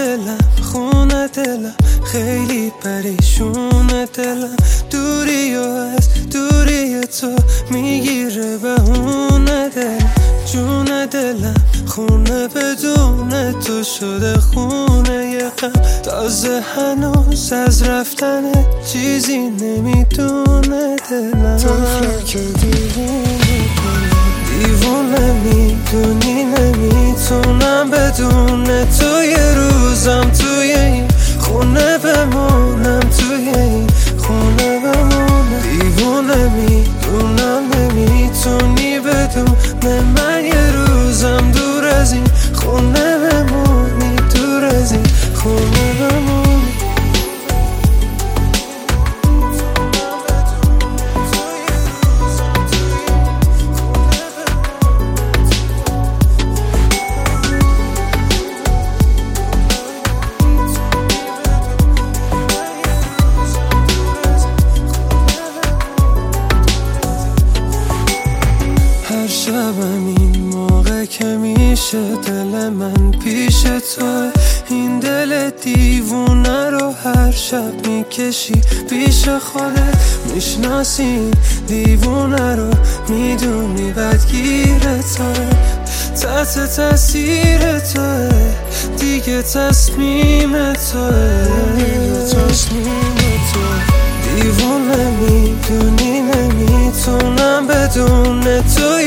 دلم خونه دلم خیلی پریشونه دلم دوری و از دوری تو میگیره بهونه دلم جون دلم خونه بدون تو شده خونه یه غم تازه هنوز از رفتن چیزی نمیدونه دلم طفلک دیوونه میدونی نمیتونم بدون تو یه روزم توی این خونه بمونم توی این خونه بمونم دیوونه میدونم نمیتونی بدون من یه روزم دور از این خونه بمونی دور از این خونه بمونی شبم این موقع که میشه دل من پیش تو این دل دیوونه رو هر شب میکشی پیش خودت میشناسی دیوونه رو میدونی بدگیر توه تحت تاثیر توه دیگه تصمیم توه دیوونه میدونی نمیتونم بدون تو